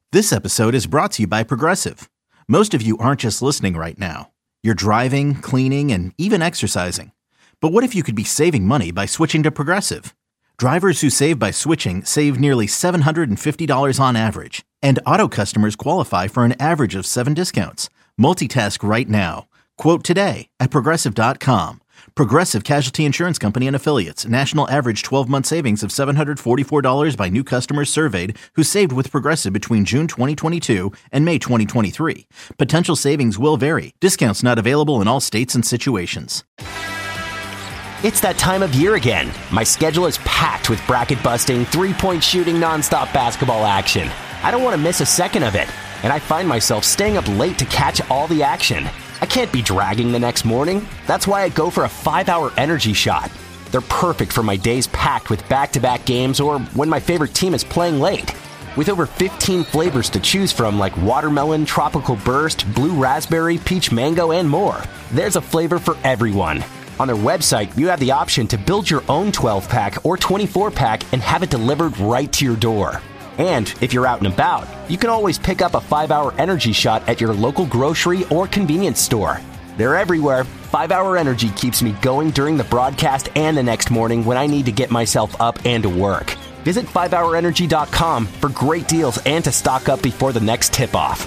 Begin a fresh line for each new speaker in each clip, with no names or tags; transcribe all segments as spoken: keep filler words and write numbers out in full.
This episode is brought to you by Progressive. Most of you aren't just listening right now. You're driving, cleaning, and even exercising. But what if you could be saving money by switching to Progressive? Drivers who save by switching save nearly seven hundred fifty dollars on average. And auto customers qualify for an average of seven discounts. Multitask right now. Quote today at Progressive dot com. Progressive Casualty Insurance Company and Affiliates. National average twelve-month savings of seven hundred forty-four dollars by new customers surveyed who saved with Progressive between June twenty twenty-two and May twenty twenty-three. Potential savings will vary. Discounts not available in all states and situations.
It's that time of year again. My schedule is packed with bracket-busting, three-point shooting, nonstop basketball action. I don't want to miss a second of it, and I find myself staying up late to catch all the action. I can't be dragging the next morning. That's why I go for a five-hour energy shot. They're perfect for my days packed with back-to-back games or when my favorite team is playing late. With over fifteen flavors to choose from like watermelon, tropical burst, blue raspberry, peach mango, and more, there's a flavor for everyone. On their website, you have the option to build your own twelve-pack or twenty-four-pack and have it delivered right to your door. And if you're out and about, you can always pick up a five-hour energy shot at your local grocery or convenience store. They're everywhere. five-hour Energy keeps me going during the broadcast and the next morning when I need to get myself up and to work. Visit five hour energy dot com for great deals and to stock up before the next tip-off.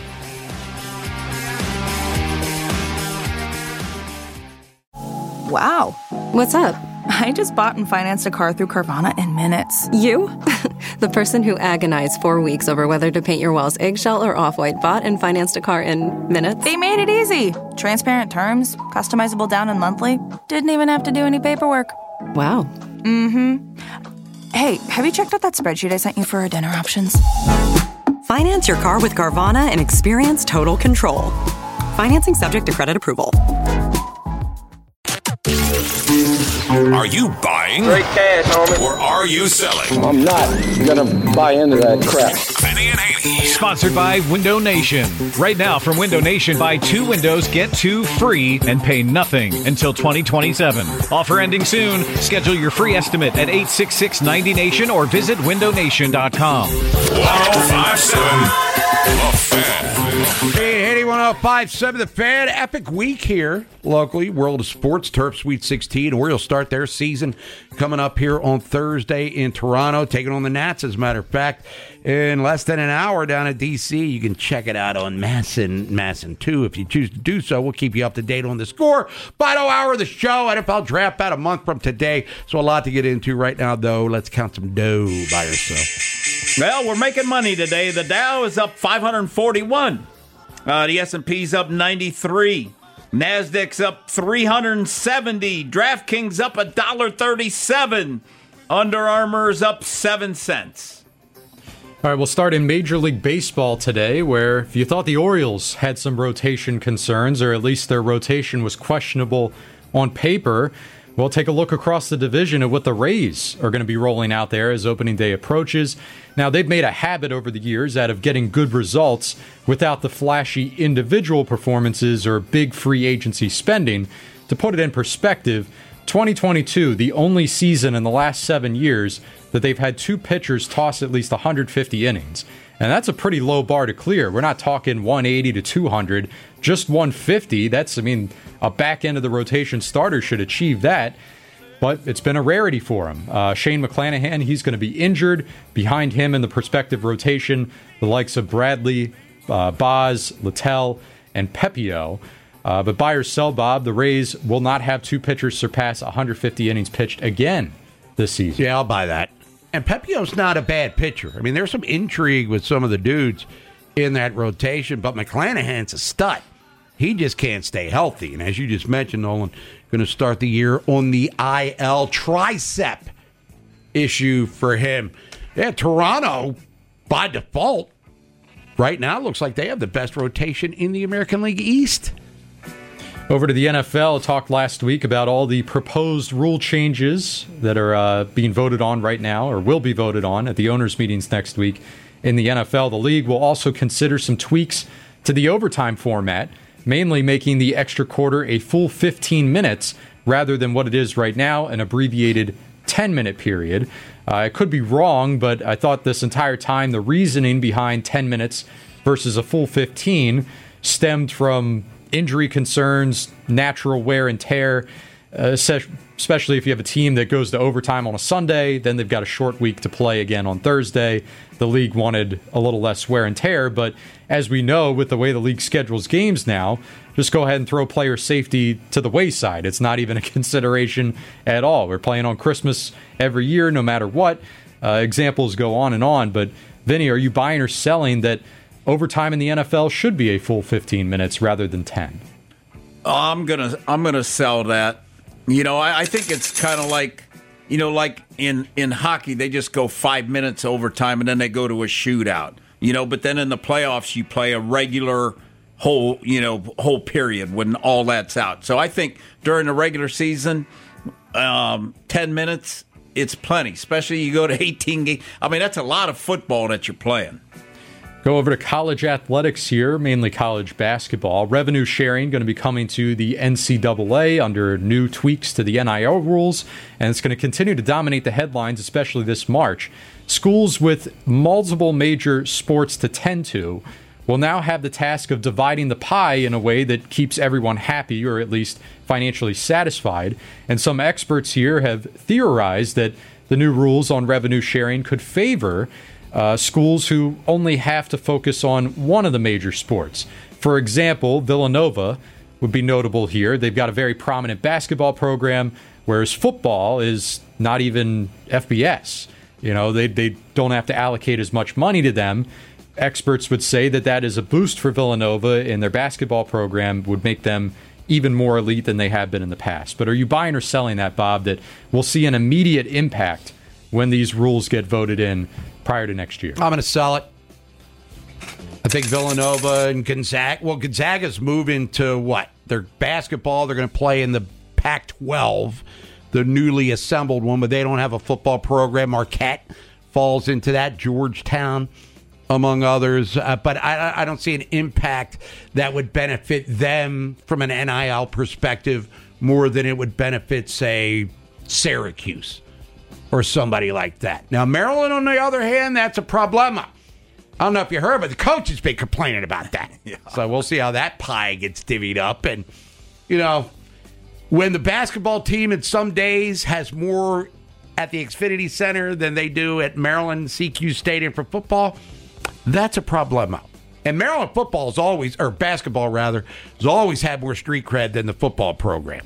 Wow.
What's up?
I just bought and financed a car through Carvana in minutes.
You? The person who agonized four weeks over whether to paint your walls eggshell or off-white bought and financed a car in minutes?
They made it easy. Transparent terms, customizable down and monthly. Didn't even have to do any paperwork.
Wow.
Mm-hmm. Hey, have you checked out that spreadsheet I sent you for our dinner options?
Finance your car with Carvana and experience total control. Financing subject to credit approval.
Are you buying?
Great cash, homie.
Or are you selling?
I'm not gonna buy into that crap.
Benny and Haney.
Sponsored by Window Nation. Right now from Window Nation, buy two windows, get two free, and pay nothing until twenty twenty-seven. Offer ending soon. Schedule your free estimate at eight six six ninety Nation or visit window nation dot com.
one oh five seven The Fan.
Hey, Haney, one oh five seven The Fan. Epic week here locally. World of Sports, Terp Sweet sixteen. Orioles start their season coming up here on Thursday in Toronto, taking on the Nats, as a matter of fact. In less than an hour down at D C, you can check it out on Masson, Masson two if you choose to do so. We'll keep you up to date on the score. Final hour of the show, N F L draft about a month from today. So a lot to get into right now, though. Let's count some dough by yourself.
Well, we're making money today. The Dow is up five hundred forty-one. Uh, the S and P's up ninety-three. NASDAQ's up three hundred seventy. DraftKings up one dollar thirty-seven. Under Armour's up seven cents.
All right, we'll start in Major League Baseball today, where if you thought the Orioles had some rotation concerns, or at least their rotation was questionable on paper, we'll take a look across the division at what the Rays are going to be rolling out there as opening day approaches. Now, they've made a habit over the years out of getting good results without the flashy individual performances or big free agency spending. To put it in perspective, twenty twenty-two, the only season in the last seven years that they've had two pitchers toss at least one hundred fifty innings. And that's a pretty low bar to clear. We're not talking one eighty to two hundred, just one fifty. That's, I mean, a back end of the rotation starter should achieve that. But it's been a rarity for him. Uh, Shane McClanahan, he's going to be injured. Behind him in the prospective rotation, the likes of Bradley, uh, Boz, Littell, and Pepio. Uh, but buy or sell, Bob, the Rays will not have two pitchers surpass one hundred fifty innings pitched again this season.
Yeah, I'll buy that. And Pepio's not a bad pitcher. I mean, there's some intrigue with some of the dudes in that rotation, but McClanahan's a stud. He just can't stay healthy. And as you just mentioned, Nolan, going to start the year on the I L tricep issue for him. Yeah, Toronto, by default, right now looks like they have the best rotation in the American League East.
Over to the N F L, talked last week about all the proposed rule changes that are uh, being voted on right now, or will be voted on at the owners' meetings next week in the N F L. The league will also consider some tweaks to the overtime format, mainly making the extra quarter a full fifteen minutes rather than what it is right now, an abbreviated ten-minute period. Uh, I could be wrong, but I thought this entire time the reasoning behind ten minutes versus a full fifteen stemmed from injury concerns, natural wear and tear, uh, especially if you have a team that goes to overtime on a Sunday, then they've got a short week to play again on Thursday. The league wanted a little less wear and tear, but as we know, with the way the league schedules games now, just go ahead and throw player safety to the wayside. It's not even a consideration at all. We're playing on Christmas every year, no matter what. Uh, examples go on and on, but Vinny, are you buying or selling that overtime in the N F L should be a full fifteen minutes rather than ten?
I'm gonna I'm gonna sell that. You know, I, I think it's kind of like, you know, like in, in hockey, they just go five minutes overtime and then they go to a shootout. You know, but then in the playoffs, you play a regular whole, you know, whole period when all that's out. So I think during the regular season, um, ten minutes, it's plenty. Especially you go to eighteen games. I mean, that's a lot of football that you're playing.
Go over to college athletics here, mainly college basketball. Revenue sharing going to be coming to the N C double A under new tweaks to the N I L rules, and it's going to continue to dominate the headlines, especially this March. Schools with multiple major sports to tend to will now have the task of dividing the pie in a way that keeps everyone happy, or at least financially satisfied. And some experts here have theorized that the new rules on revenue sharing could favor Uh, schools who only have to focus on one of the major sports. For example, Villanova would be notable here. They've got a very prominent basketball program, whereas football is not even F B S. You know, they, they don't have to allocate as much money to them. Experts would say that that is a boost for Villanova, and their basketball program would make them even more elite than they have been in the past. But are you buying or selling that, Bob, that we'll see an immediate impact when these rules get voted in prior to next year?
I'm going to sell it. I think Villanova and Gonzaga, well, Gonzaga's moving to what? Their basketball, they're going to play in the Pac twelve, the newly assembled one, but they don't have a football program. Marquette falls into that, Georgetown, among others. Uh, but I, I don't see an impact that would benefit them from an N I L perspective more than it would benefit, say, Syracuse or somebody like that. Now, Maryland, on the other hand, that's a problema. I don't know if you heard, but the coach has been complaining about that. Yeah. So we'll see how that pie gets divvied up. And, you know, when the basketball team in some days has more at the Xfinity Center than they do at Maryland C Q Stadium for football, that's a problema. And Maryland football is always, or basketball rather, has always had more street cred than the football program.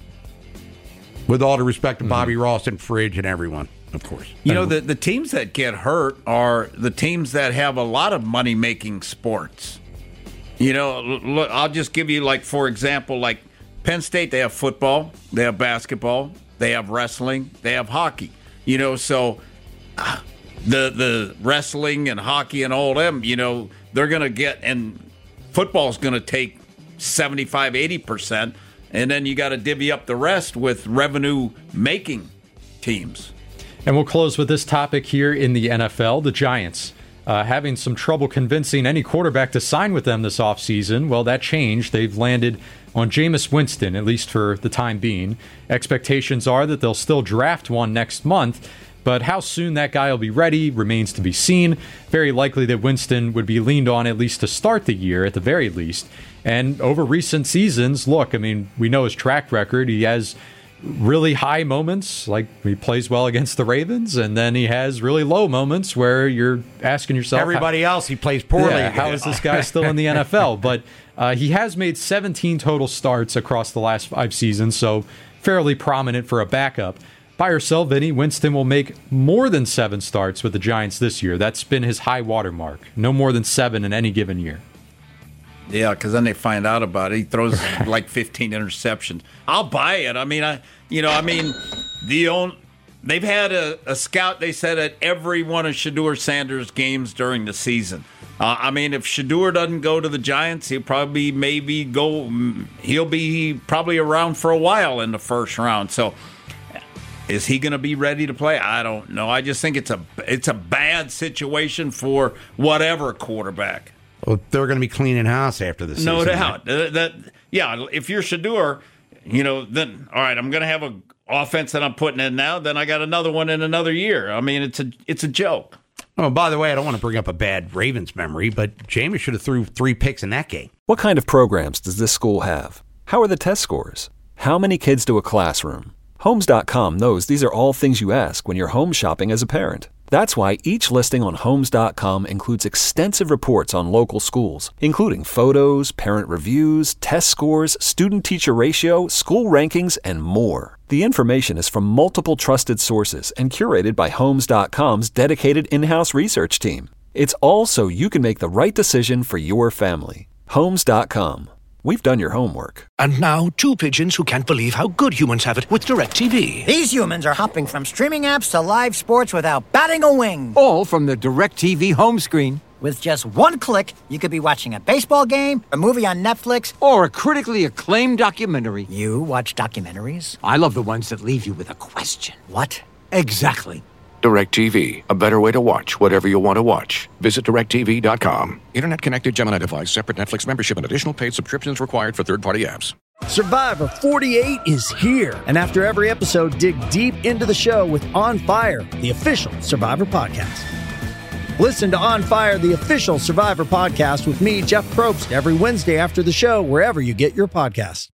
With all due respect to Bobby mm-hmm. Ross and Fridge and everyone. Of course.
You know, the, the teams that get hurt are the teams that have a lot of money-making sports. You know, look, I'll just give you, like, for example, like Penn State, they have football, they have basketball, they have wrestling, they have hockey. You know, so uh, the the wrestling and hockey and all them, you know, they're going to get, and football's going to take seventy-five, eighty percent, and then you got to divvy up the rest with revenue-making teams.
And we'll close with this topic here in the N F L. The Giants uh, having some trouble convincing any quarterback to sign with them this offseason. Well, that changed. They've landed on Jameis Winston, at least for the time being. Expectations are that they'll still draft one next month, but how soon that guy will be ready remains to be seen. Very likely that Winston would be leaned on at least to start the year, at the very least. And over recent seasons, look, I mean, we know his track record. He has really high moments, like he plays well against the Ravens, and then he has really low moments where you're asking yourself,
everybody how, else he plays poorly.
Yeah, how is this guy still in the N F L? But uh, he has made seventeen total starts across the last five seasons, so fairly prominent for a backup. Buy or sell, Vinny, Winston will make more than seven starts with the Giants this year. That's been his high water mark. No more than seven in any given year.
Yeah, because then they find out about it. He throws like fifteen interceptions. I'll buy it. I mean, I, you know, I mean, the own, they've had a, a scout. They said at every one of Shedeur Sanders' games during the season. Uh, I mean, if Shedeur doesn't go to the Giants, he'll probably maybe go. He'll be probably around for a while in the first round. So, is he going to be ready to play? I don't know. I just think it's a it's a bad situation for whatever quarterback.
Well, they're going to be cleaning house after the season.
No doubt. That, that yeah, if you're Shedeur, you know, then, all right, I'm going to have a offense that I'm putting in now. Then I got another one in another year. I mean, it's a it's a joke.
Oh, by the way, I don't want to bring up a bad Ravens memory, but Jameis should have threw three picks in that game.
What kind of programs does this school have? How are the test scores? How many kids do a classroom? Homes dot com knows these are all things you ask when you're home shopping as a parent. That's why each listing on Homes dot com includes extensive reports on local schools, including photos, parent reviews, test scores, student-teacher ratio, school rankings, and more. The information is from multiple trusted sources and curated by Homes dot com's dedicated in-house research team. It's all so you can make the right decision for your family. Homes dot com. We've done your homework.
And now, two pigeons who can't believe how good humans have it with DirecTV.
These humans are hopping from streaming apps to live sports without batting a wing.
All from the DirecTV home screen.
With just one click, you could be watching a baseball game, a movie on Netflix,
or a critically acclaimed documentary.
You watch documentaries?
I love the ones that leave you with a question.
What?
Exactly.
DirecTV, a better way to watch whatever you want to watch. Visit direct T V dot com. Internet connected Gemini device, separate Netflix membership, and additional paid subscriptions required for third-party apps.
Survivor forty-eight is here. And after every episode, dig deep into the show with On Fire, the official Survivor podcast. Listen to On Fire, the official Survivor podcast with me, Jeff Probst, every Wednesday after the show, wherever you get your podcasts.